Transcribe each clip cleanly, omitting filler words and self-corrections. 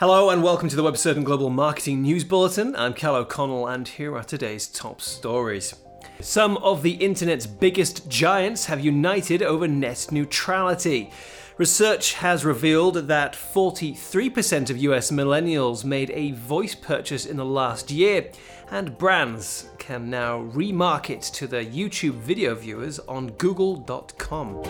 Hello and welcome to the WebCertain Global Marketing News Bulletin. I'm Cal O'Connell and here are today's top stories. Some of the internet's biggest giants have united over net neutrality. Research has revealed that 43% of US millennials made a voice purchase in the last year, and brands can now remarket to their YouTube video viewers on Google.com.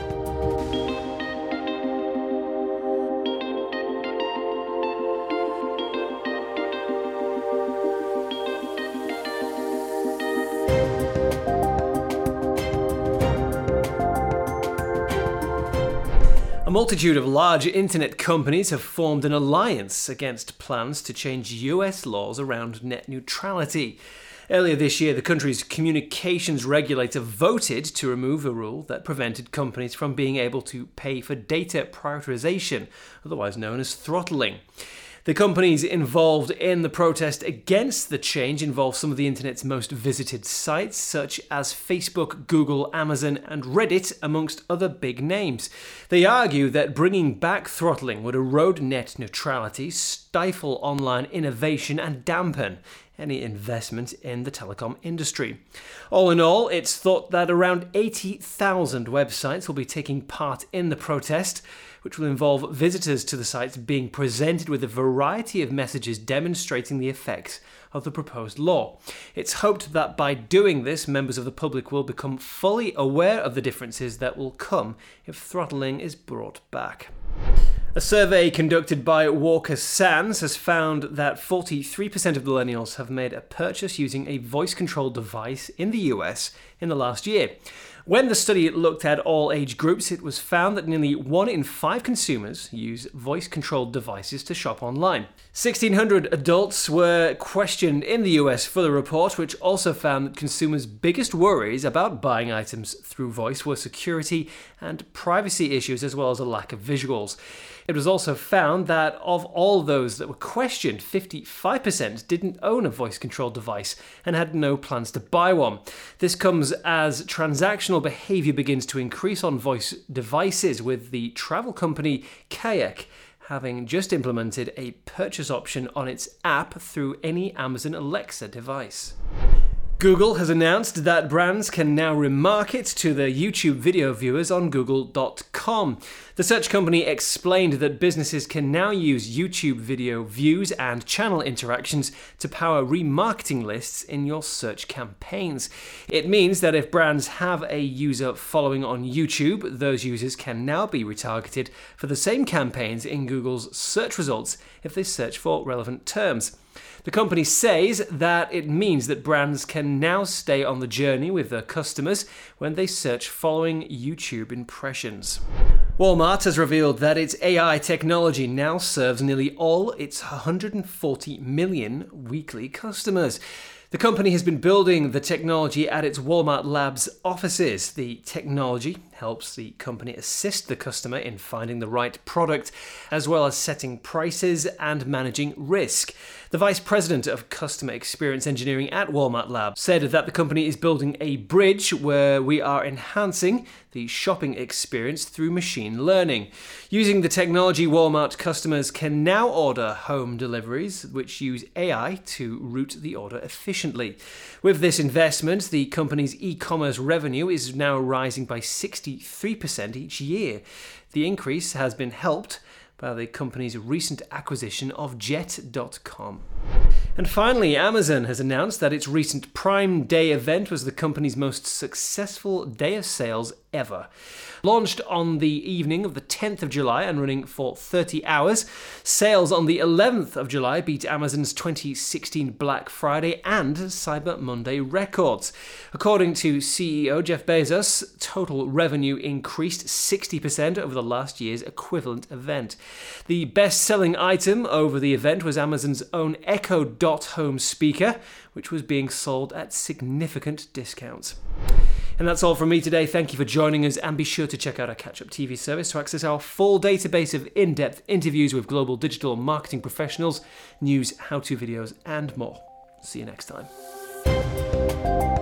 A multitude of large internet companies have formed an alliance against plans to change US laws around net neutrality. Earlier this year, the country's communications regulator voted to remove a rule that prevented companies from being able to pay for data prioritization, otherwise known as throttling. The companies involved in the protest against the change involve some of the internet's most visited sites, such as Facebook, Google, Amazon, and Reddit, amongst other big names. They argue that bringing back throttling would erode net neutrality, stifle online innovation, and dampen any investment in the telecom industry. All in all, it's thought that around 80,000 websites will be taking part in the protest, which will involve visitors to the sites being presented with a variety of messages demonstrating the effects of the proposed law. It's hoped that by doing this, members of the public will become fully aware of the differences that will come if throttling is brought back. A survey conducted by Walker Sands has found that 43% of millennials have made a purchase using a voice-controlled device in the US in the last year. When the study looked at all age groups, it was found that nearly 1 in 5 consumers use voice-controlled devices to shop online. 1,600 adults were questioned in the US for the report, which also found that consumers' biggest worries about buying items through voice were security and privacy issues, as well as a lack of visuals. It was also found that of all those that were questioned, 55% didn't own a voice-controlled device and had no plans to buy one. This comes as transactional behavior begins to increase on voice devices, with the travel company Kayak having just implemented a purchase option on its app through any Amazon Alexa device. Google has announced that brands can now remarket to their YouTube video viewers on Google.com. The search company explained that businesses can now use YouTube video views and channel interactions to power remarketing lists in your search campaigns. It means that if brands have a user following on YouTube, those users can now be retargeted for the same campaigns in Google's search results if they search for relevant terms. The company says that it means that brands can now stay on the journey with their customers when they search following YouTube impressions. Walmart has revealed that its AI technology now serves nearly all its 140 million weekly customers. The company has been building the technology at its Walmart Labs offices. The technology helps the company assist the customer in finding the right product, as well as setting prices and managing risk. The vice president of customer experience engineering at Walmart Labs said that the company is building a bridge where we are enhancing the shopping experience through machine learning. Using the technology, Walmart customers can now order home deliveries, which use AI to route the order efficiently. With this investment, the company's e-commerce revenue is now rising by 63% each year. The increase has been helped by the company's recent acquisition of Jet.com. And finally, Amazon has announced that its recent Prime Day event was the company's most successful day of sales ever. Launched on the evening of the 10th of July and running for 30 hours, sales on the 11th of July beat Amazon's 2016 Black Friday and Cyber Monday records. According to CEO Jeff Bezos, total revenue increased 60% over the last year's equivalent event. The best-selling item over the event was Amazon's own Echo Dot home speaker, which was being sold at significant discounts. And that's all from me today. Thank you for joining us, and be sure to check out our Catch Up TV service to access our full database of in-depth interviews with global digital marketing professionals, news, how-to videos, and more. See you next time.